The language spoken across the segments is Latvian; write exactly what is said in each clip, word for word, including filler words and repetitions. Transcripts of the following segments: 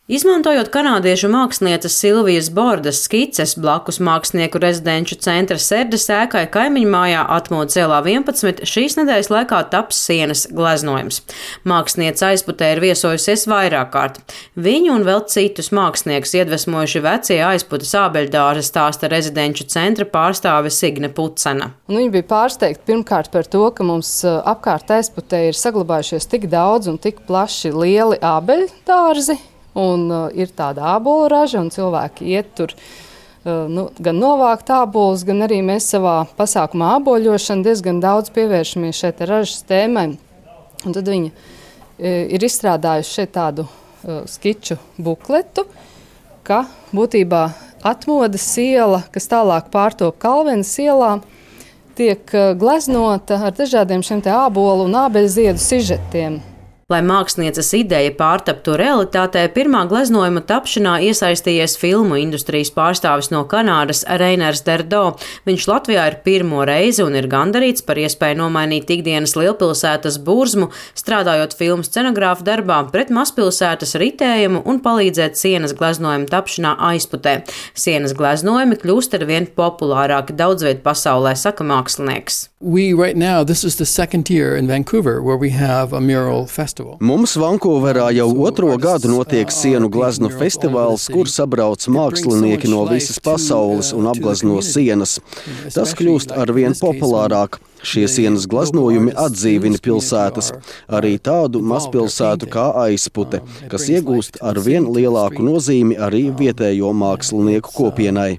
Izmantojot kanādiešu mākslinieces Silvijas Bordas skices blakus mākslinieku rezidenču centra Serdes ēkai kaimiņmājā Atmodas ielā vienpadsmit, šīs nedēļas laikā taps sienas gleznojums. Māksliniece Aizputē ir viesojusies vairāk kārt. Viņu un vēl citus māksliniekus iedvesmojuši vecie Aizputes ābeļdārza, stāsta rezidenču centra pārstāve Signe Pucena. Un viņi bija pārsteigti pirmkārt par to, ka mums apkārt Aizputē ir saglabājušies tik daudz un tik plaši lieli ābeļdārzi. Un uh, ir tāda ābolu raža, un cilvēki iet tur uh, nu, gan novākt ābolus, gan arī mēs savā pasākumā āboļošana diezgan daudz pievēršamies šeit ražas tēmai. Un tad viņi uh, ir izstrādājuši šeit tādu uh, skiču bukletu, ka būtībā Atmodas iela, kas tālāk pārtop Kalvenes ielā, tiek uh, gleznota ar dažādiem šiem te ābolu un ābeļziedu sižetiem. Lai mākslinieces ideja pārtaptu realitātē, pirmā gleznojuma tapšanā iesaistījies filmu industrijas pārstāvis no Kanādas Reiners Derdo. Viņš Latvijā ir pirmo reizi un ir gandarīts par iespēju nomainīt ikdienas lielpilsētas burzmu, strādājot filmu scenogrāfa darbā pret mazpilsētas ritējumu un palīdzēt sienas gleznojuma tapšanā Aizputē. Sienas gleznojumi kļūst ar vien populārāki daudzviet pasaulē, saka mākslinieks. We right now, this is the second year in Vancouver where we have a mural festival. Mums Vankūverā jau otro gadu notiek sienu gleznu festivāls, kur sabrauc mākslinieki no visas pasaules un apglezno sienas. Tas kļūst arvien populārāk. Šie sienas gleznojumi atdzīvina pilsētas, arī tādu mazpilsētu kā Aizpute, kas iegūst arvien lielāku nozīmi arī vietējo mākslinieku kopienai.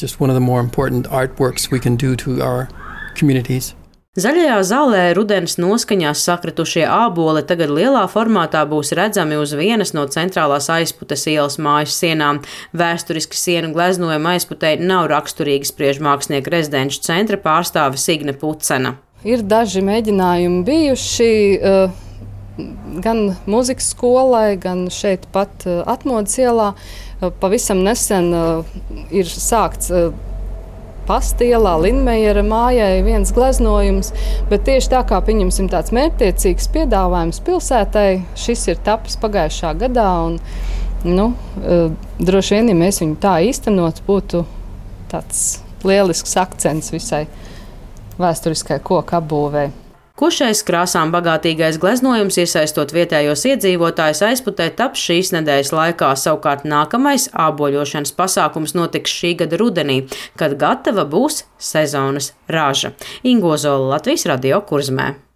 Zaļajā zālē rudens noskaņās sakritušie āboli tagad lielā formātā būs redzami uz vienas no centrālās Aizputes ielas mājas sienām. Vēsturiski sienu gleznojuma Aizputē nav raksturīgi, spriež mākslinieku rezidenču centra pārstāve Signe Pucena. Ir daži mēģinājumi bijuši uh, gan mūzikas skolai, gan šeit pat uh, Atmodas ielā. Uh, pavisam nesen uh, ir sākts uh, Pastielā, Lindmejera mājai viens gleznojums, bet tieši tā kā pieņemsim tāds mērķtiecīgs piedāvājums pilsētai, šis ir tapis pagājušā gadā un, nu, droši vien, ja mēs viņu tā īstenot, būtu tāds lielisks akcents visai vēsturiskai koku apbūvei. Kušais krāsām bagātīgais gleznojums, iesaistot vietējos iedzīvotājus Aizputē, taps šīs nedēļas laikā. Savukārt nākamais āboļošanas pasākums notiks šī gada rudenī, kad gatava būs sezonas raža. Ingo Zola, Latvijas Radio, Kurzemē.